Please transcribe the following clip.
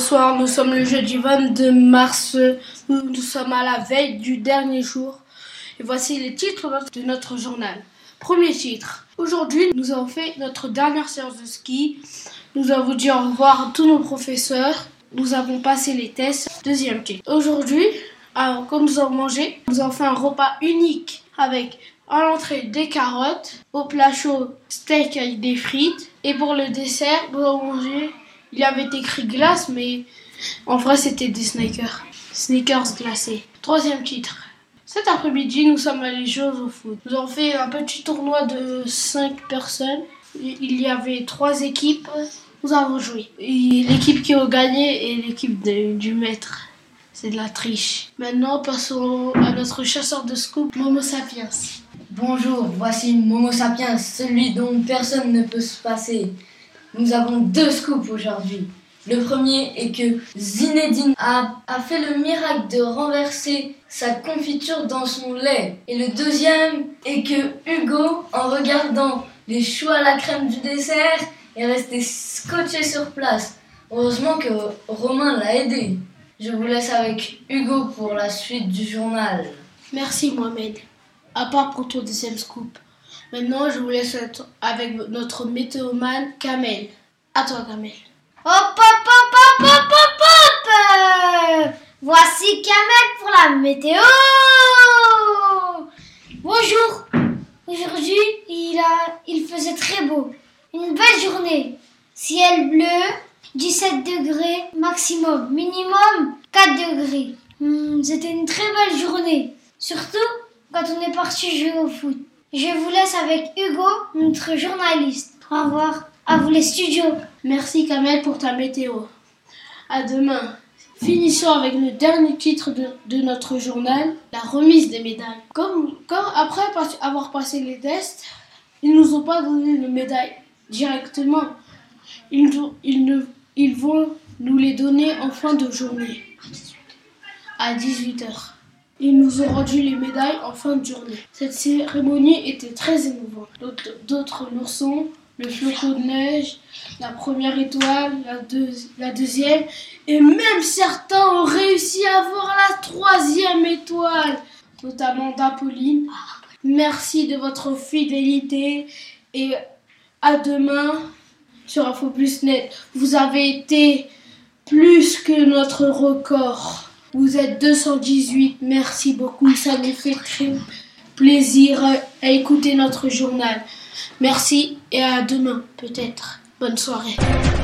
Bonsoir, nous sommes le jeudi 22 mars, nous sommes à la veille du dernier jour et voici les titres de notre journal. Premier titre, aujourd'hui nous avons fait notre dernière séance de ski, nous avons dit au revoir à tous nos professeurs, nous avons passé les tests. Deuxième titre, aujourd'hui, comme nous avons mangé, nous avons fait un repas unique avec à l'entrée des carottes, au plat chaud steak avec des frites et pour le dessert nous avons mangé. Il y avait écrit glace, mais en vrai, c'était des Snickers glacés. Troisième titre. Cet après-midi, nous sommes allés jouer au foot. Nous avons fait un petit tournoi de 5 personnes. Il y avait 3 équipes. Nous avons joué. Et l'équipe qui a gagné est l'équipe du maître. C'est de la triche. Maintenant, passons à notre chasseur de scoop, Momo Sapiens. Bonjour, voici Momo Sapiens, celui dont personne ne peut se passer. Nous avons 2 scoops aujourd'hui. Le premier est que Zinedine a fait le miracle de renverser sa confiture dans son lait. Et le deuxième est que Hugo, en regardant les choux à la crème du dessert, est resté scotché sur place. Heureusement que Romain l'a aidé. Je vous laisse avec Hugo pour la suite du journal. Merci Mohamed. À part pour ton deuxième scoop. Maintenant, je vous laisse avec notre météomane Kamel. À toi, Kamel. Hop, hop, hop, hop, hop, hop, hop. Voici Kamel pour la météo. Bonjour. Aujourd'hui, il faisait très beau. Une belle journée. Ciel bleu, 17 degrés maximum. Minimum, 4 degrés. C'était une très belle journée. Surtout quand on est parti jouer au foot. Je vous laisse avec Hugo, notre journaliste. Au revoir, à vous les studios. Merci Kamel pour ta météo. À demain. Finissons avec le dernier titre de notre journal, la remise des médailles. Comme après avoir passé les tests, ils nous ont pas donné les médailles directement. Ils vont nous les donner en fin de journée, à 18h. Ils nous ont rendu les médailles en fin de journée. Cette cérémonie était très émouvante. D'autres leçons, le flocon de neige, la première étoile, la deuxième, et même certains ont réussi à avoir la 3e étoile, notamment d'Apolline. Merci de votre fidélité et à demain sur Info Plus Net. Vous avez été plus que notre record. Vous êtes 218, merci beaucoup, ça nous fait très plaisir à écouter notre journal. Merci et à demain peut-être. Bonne soirée.